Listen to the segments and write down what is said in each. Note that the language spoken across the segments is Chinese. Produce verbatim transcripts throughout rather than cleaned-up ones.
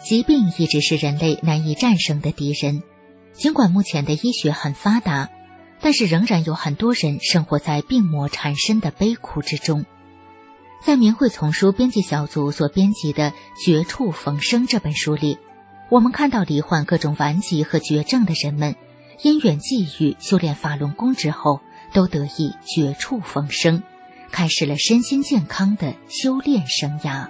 疾病一直是人类难以战胜的敌人。尽管目前的医学很发达，但是仍然有很多人生活在病魔缠身的悲苦之中。在明慧丛书编辑小组所编辑的《绝处逢生》这本书里，我们看到罹患各种顽疾和绝症的人们，因缘际遇修炼法轮功之后，都得以绝处逢生，开始了身心健康的修炼生涯。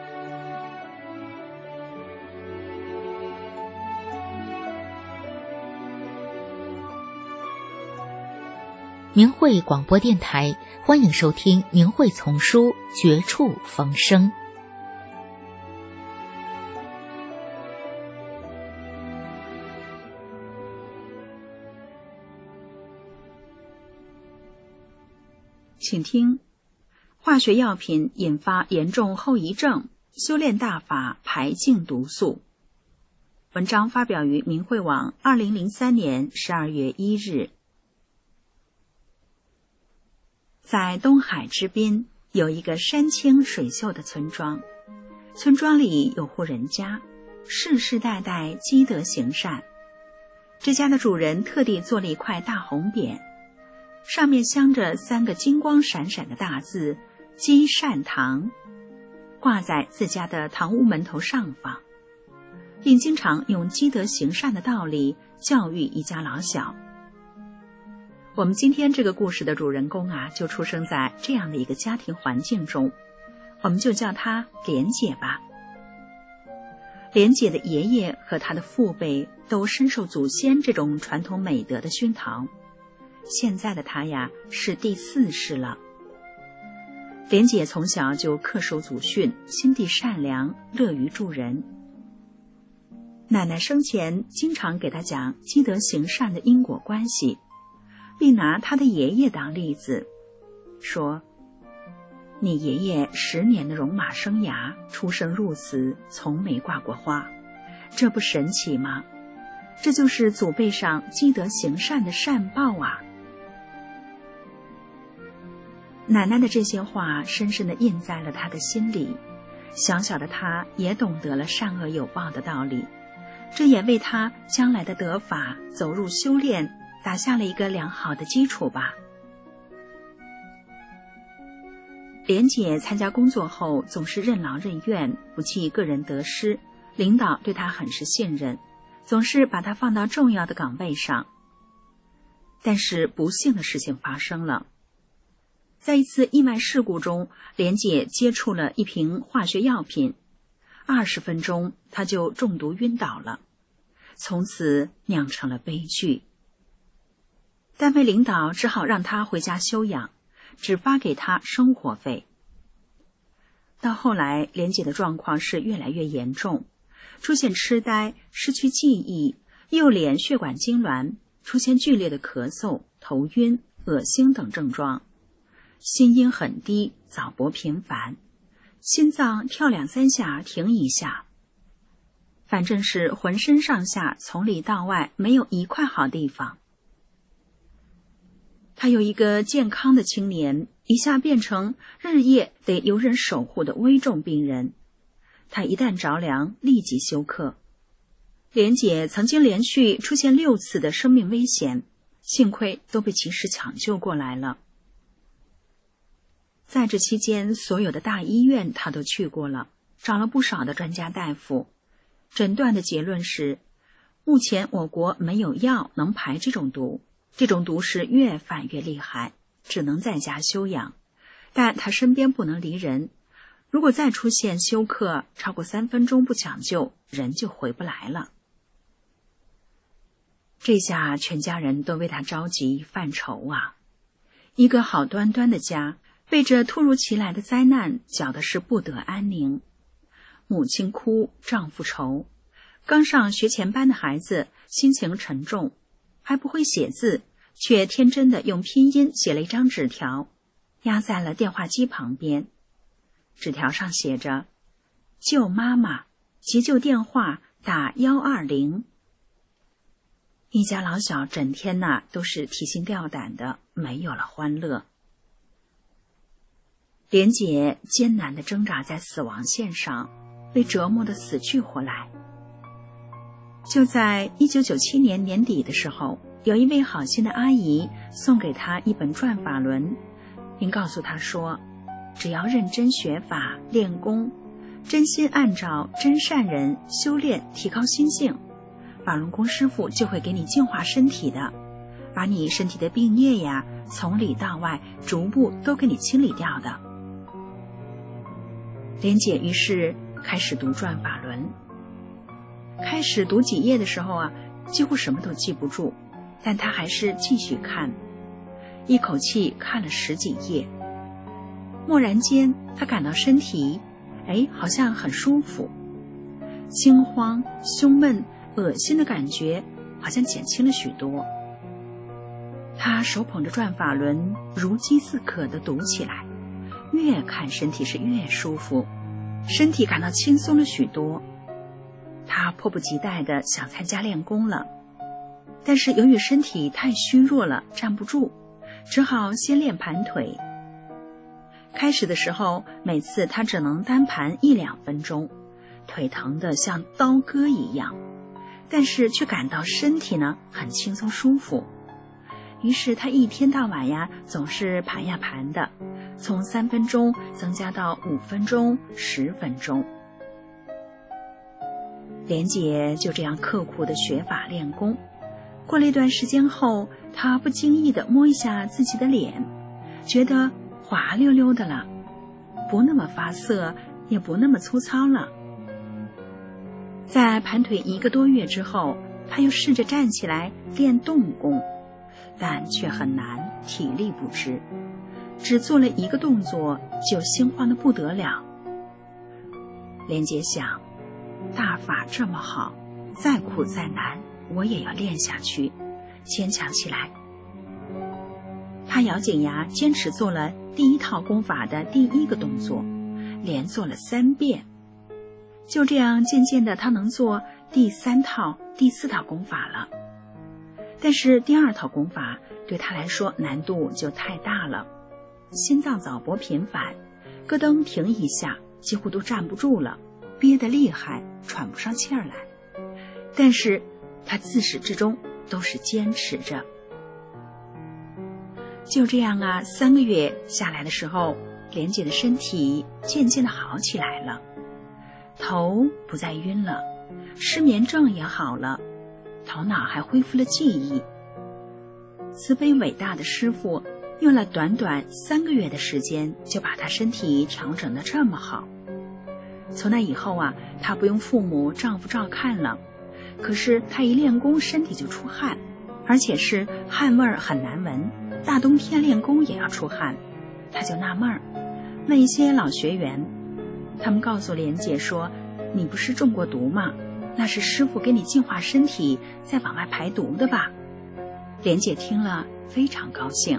明慧广播电台，欢迎收听明慧丛书《绝处逢生》。 请听：化学药品引发严重后遗症，修炼大法排净毒素。文章发表于明慧网，二零零三年十二月一日。在东海之滨，有一个山清水秀的村庄。村庄里有户人家，世世代代积德行善。这家的主人特地做了一块大红匾，上面镶着三个金光闪闪的大字“积善堂”，挂在自家的堂屋门头上方，并经常用积德行善的道理教育一家老小。我们今天这个故事的主人公啊，就出生在这样的一个家庭环境中，我们就叫她莲姐吧。莲姐的爷爷和她的父辈都深受祖先这种传统美德的熏陶，现在的她呀是第四世了。莲姐从小就恪守祖训，心地善良，乐于助人。奶奶生前经常给她讲积德行善的因果关系，并拿他的爷爷当例子，说：你爷爷十年的戎马生涯，出生入死，从没挂过花，这不神奇吗？这就是祖辈上积德行善的善报啊！奶奶的这些话深深地印在了他的心里，小小的他也懂得了善恶有报的道理，这也为他将来的得法走入修炼打下了一个良好的基础吧。莲姐参加工作后总是任劳任怨，不计个人得失，领导对她很是信任，总是把她放到重要的岗位上。但是不幸的事情发生了，在一次意外事故中，莲姐接触了一瓶化学药品，二十分钟她就中毒晕倒了，从此酿成了悲剧。单位领导只好让他回家休养，只发给他生活费。到后来，莲姐的状况是越来越严重，出现痴呆、失去记忆、右脸血管痉挛，出现剧烈的咳嗽、头晕、恶心等症状，心音很低，早搏频繁，心脏跳两三下停一下，反正是浑身上下从里到外没有一块好地方。他有一个健康的青年，一下变成日夜得有人守护的危重病人。他一旦着凉，立即休克。莲姐曾经连续出现六次的生命危险，幸亏都被及时抢救过来了。在这期间，所有的大医院他都去过了，找了不少的专家大夫，诊断的结论是，目前我国没有药能排这种毒，这种毒是越犯越厉害，只能在家休养，但他身边不能离人，如果再出现休克超过三分钟不抢救，人就回不来了。这下全家人都为他着急犯愁啊！一个好端端的家，被这突如其来的灾难搅得是不得安宁。母亲哭，丈夫愁，刚上学前班的孩子心情沉重，还不会写字，却天真的用拼音写了一张纸条，压在了电话机旁边。纸条上写着：救妈妈，急救电话打一二零。一家老小整天呐都是提心吊胆的，没有了欢乐。莲姐艰难地挣扎在死亡线上，被折磨得死去活来。 就在一九九七年年底的时候，有一位好心的阿姨送给他一本转法轮，并告诉他说，只要认真学法练功，真心按照真善人修炼提高心性，法轮功师父就会给你净化身体的，把你身体的病业呀从里到外逐步都给你清理掉的。莲姐于是开始读转法轮，开始读几页的时候啊，几乎什么都记不住，但她还是继续看，一口气看了十几页。蓦然间，她感到身体哎，好像很舒服，惊慌、胸闷、恶心的感觉好像减轻了许多。他手捧着转法轮，如饥似渴地读起来，越看身体是越舒服，身体感到轻松了许多。他迫不及待地想参加练功了，但是由于身体太虚弱了，站不住，只好先练盘腿。开始的时候，每次他只能单盘一两分钟，腿疼得像刀割一样，但是却感到身体呢很轻松舒服。于是他一天到晚呀总是盘呀盘的，从三分钟增加到五分钟、十分钟。莲姐就这样刻苦的学法练功。过了一段时间后，她不经意地摸一下自己的脸，觉得滑溜溜的了，不那么发涩，也不那么粗糙了。在盘腿一个多月之后，她又试着站起来练动功，但却很难，体力不支，只做了一个动作就心慌得不得了。莲姐想，大法这么好，再苦再难我也要练下去，坚强起来。她咬紧牙坚持做了第一套功法的第一个动作，连做了三遍。就这样渐渐的她能做第三套第四套功法了。但是第二套功法对她来说难度就太大了，心脏早搏频繁，咯噔停一下几乎都站不住了，憋得厉害，喘不上气儿来。但是她自始至终都是坚持着。就这样啊，三个月下来的时候，莲姐的身体渐渐的好起来了，头不再晕了，失眠症也好了，头脑还恢复了记忆。慈悲伟大的师父用了短短三个月的时间，就把她身体调整得这么好。从那以后啊，她不用父母丈夫照看了，可是她一练功身体就出汗，而且是汗味儿很难闻，大冬天练功也要出汗。她就纳闷儿，问一些老学员，他们告诉莲姐说，你不是中过毒吗？那是师父给你净化身体再往外排毒的吧？莲姐听了非常高兴。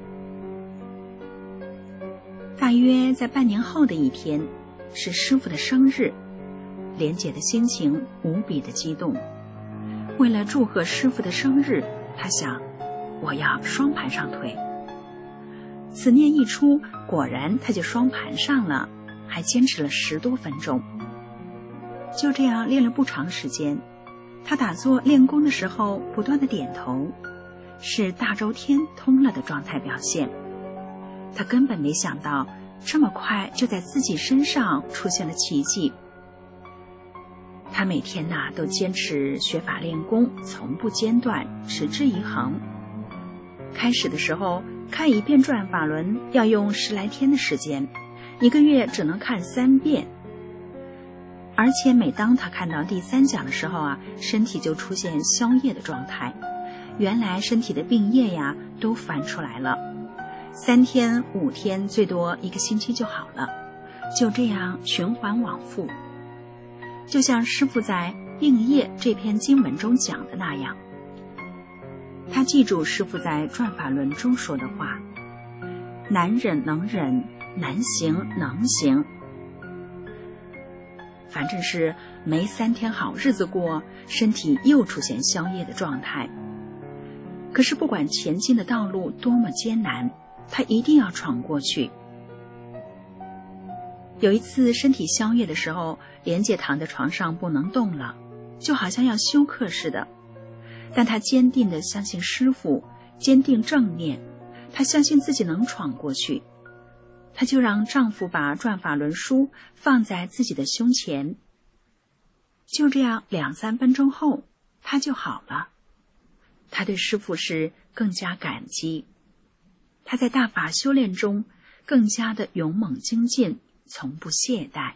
大约在半年后的一天，是师父的生日，莲姐的心情无比的激动。为了祝贺师父的生日，她想，我要双盘上腿。此念一出，果然她就双盘上了，还坚持了十多分钟。就这样练了不长时间，她打坐练功的时候不断的点头，是大周天通了的状态表现。她根本没想到这么快就在自己身上出现了奇迹。她每天呐、啊、都坚持学法练功，从不间断，持之以恒。开始的时候看一遍转法轮要用十来天的时间，一个月只能看三遍。而且每当她看到第三讲的时候啊，身体就出现消业的状态，原来身体的病业呀都翻出来了，三天五天最多一个星期就好了，就这样循环往复。就像师父在《病业》这篇经文中讲的那样，他记住师父在转法轮中说的话，难忍能忍，难行能行。反正是没三天好日子过，身体又出现消业的状态。可是不管前进的道路多么艰难，他一定要闯过去。有一次身体消业的时候，莲姐躺在床上不能动了， 就好像要休克似的。但她坚定地相信师父，坚定正念，她相信自己能闯过去。她就让丈夫把转法轮书放在自己的胸前。就这样两三分钟后，她就好了。她对师父是更加感激。她在大法修炼中更加的勇猛精进，从不懈怠。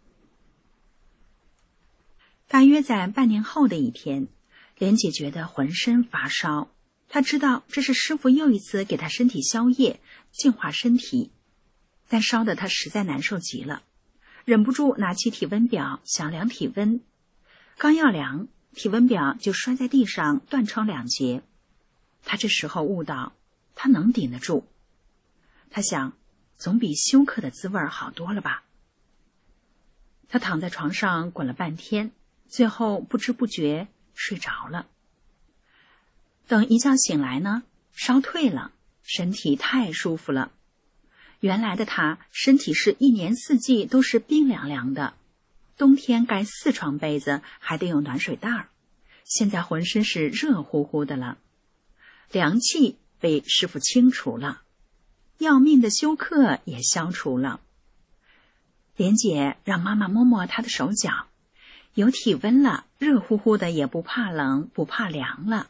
大约在半年后的一天，莲姐觉得浑身发烧，她知道这是师父又一次给她身体消业，净化身体，但烧得她实在难受极了，忍不住拿起体温表想量体温，刚要量，体温表就摔在地上断成两截。她这时候悟到，她能顶得住。她想，总比休克的滋味好多了吧。她躺在床上滚了半天，最后不知不觉睡着了。等一觉醒来呢，烧退了，身体太舒服了。原来的她身体是一年四季都是冰凉凉的，冬天盖四床被子还得有暖水袋儿，现在浑身是热乎乎的了。凉气被师父清除了，要命的休克也消除了。莲姐让妈妈摸摸她的手脚，有体温了，热乎乎的，也不怕冷，不怕凉了。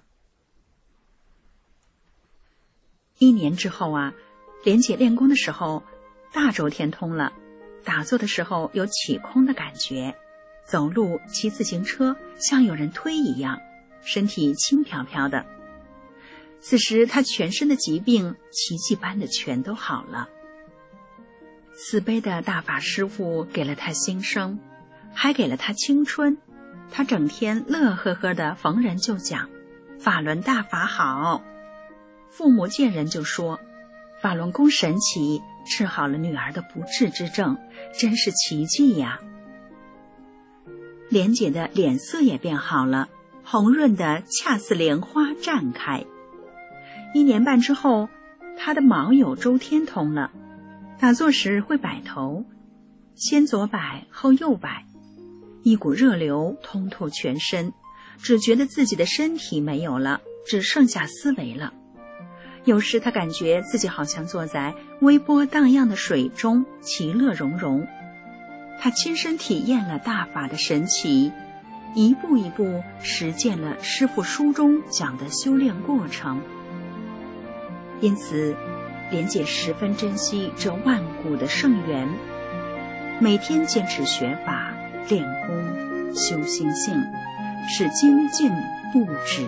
一年之后啊，莲姐练功的时候，大周天通了，打坐的时候有起空的感觉，走路骑自行车像有人推一样，身体轻飘飘的。此时她全身的疾病奇迹般的全都好了。慈悲的大法师父给了她新生，还给了她青春。她整天乐呵呵的，逢人就讲法轮大法好。父母见人就说，法轮功神奇，治好了女儿的不治之症，真是奇迹呀。莲姐的脸色也变好了，红润的恰似莲花绽开。一年半之后，她的毛有周天通了，打坐时会摆头，先左摆后右摆，一股热流通透全身，只觉得自己的身体没有了，只剩下思维了。有时他感觉自己好像坐在微波荡漾的水中，其乐融融。他亲身体验了大法的神奇，一步一步实践了师父书中讲的修炼过程。因此莲姐十分珍惜这万古的圣缘，每天坚持学法练功修心性，使精进不止。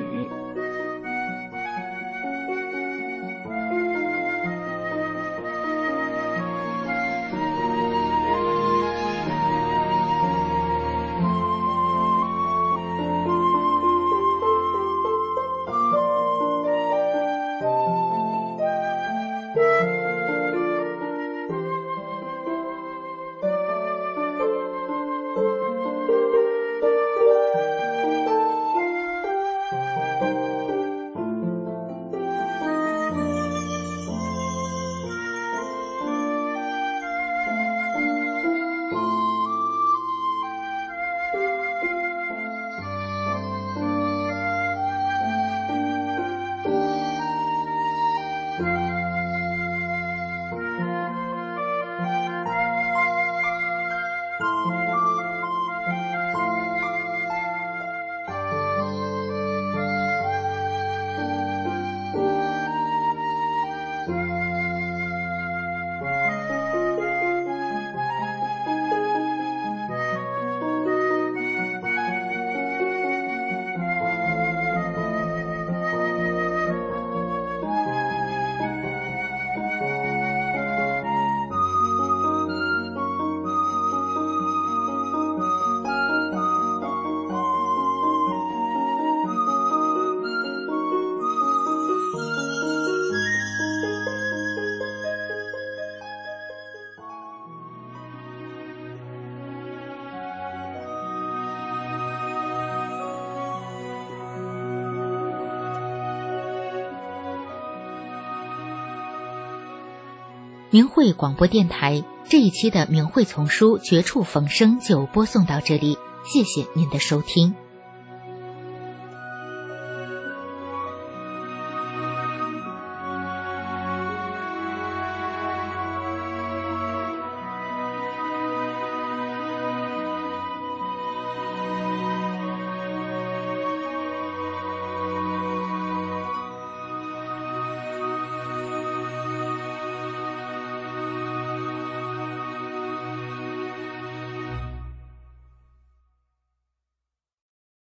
明慧广播电台这一期的明慧丛书绝处逢生就播送到这里，谢谢您的收听。